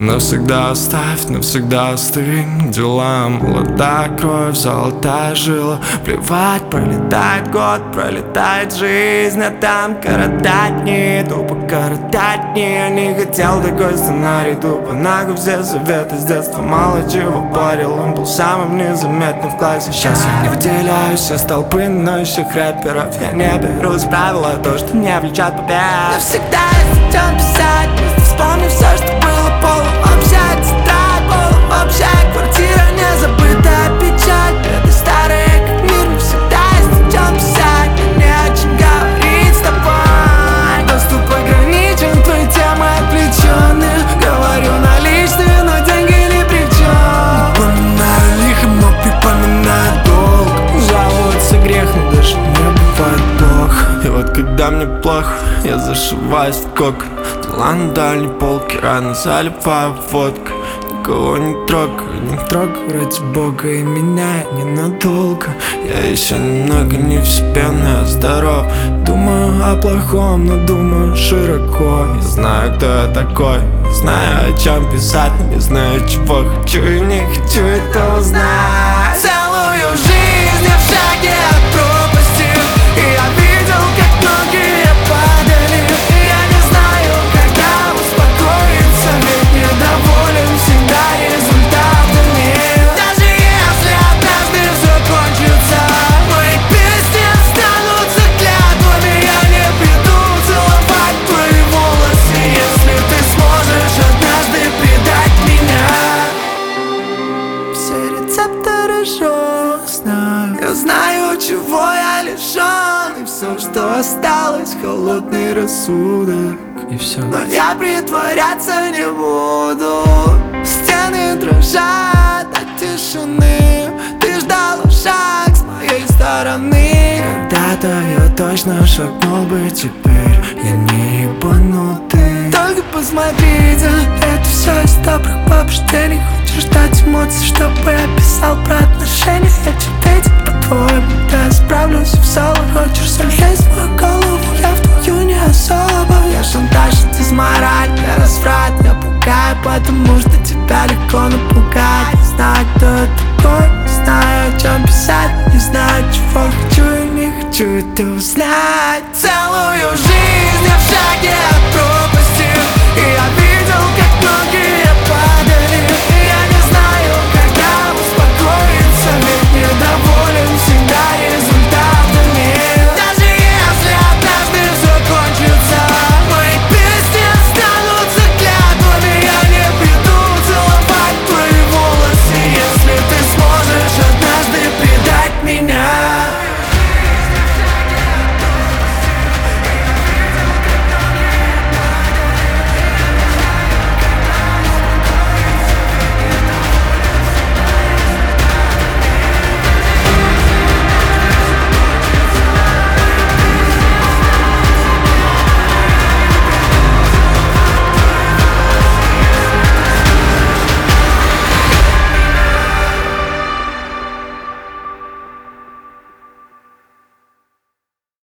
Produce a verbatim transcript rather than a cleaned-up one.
Навсегда оставь, навсегда остынь дела. Молодая кровь, золотая жила. Плевать, пролетает год, пролетает жизнь. А там коротать дни, тупо коротать дни. Я не хотел такой сценарий, тупо нахуй все советы. С детства мало чего парил, он был самым незаметным в классе. Сейчас я не выделяюсь из толпы ноющих рэперов. Я не берусь правила, то, что не влечет побед. Навсегда есть о чем писать, вспомни все, что было полу. Общая тетрадь, полуобщая квартира, незабытая печаль. Это старые как мир, не всегда есть о чем писать. Мне не о чем говорить с тобой. Доступ ограничен, твои темы отвлечены. Говорю наличные, но деньги ни при чем. Напоминаю лихо, но припоминаю долг. Жаловаться грех, но даже не бывает плохо. И вот когда мне плохо, я зашиваюсь в кокон. Дела на дальней полке, рано заливаю водкой. Никого не трогаю, не трогаю ради бога. И меня ненадолго. Я еще немного не в себе, но я здоров. Думаю о плохом, но думаю широко. Не знаю, кто я такой, не знаю, о чем писать, не знаю, чего хочу и не хочу это узнать. Целую жизнь я в шаге от пропасти, и я видел, как многие падали. Я не знаю, когда успокоиться, ведь недоволен всегда результатами. Даже если однажды все кончится, мои песни останутся клятвами. Я не приду целовать твои волосы, если ты сможешь однажды предать меня. Все рецепторы жёг знаю. Я знаю, чего я лишён, и все, что осталось, холодный рассудок. И все. Но я притворяться не буду. Стены дрожат от тишины. Ты ждала шаг с моей стороны. Когда-то я точно шагнул бы, теперь я не ебанутый. Только посмотрите, это все из добрых побуждений. Хочешь ждать эмоций, чтобы я писал про отношения? Я читать, по-твоему, да я справлюсь в соло. Хочешь залезть в мою голову, я в твою не особо. Я шантаж, дизмораль, я разврат. Я пугаю, потому что тебя легко напугать. Не знаю, кто я такой, не знаю, о чем писать. Не знаю, чего хочу и не хочу это узнать.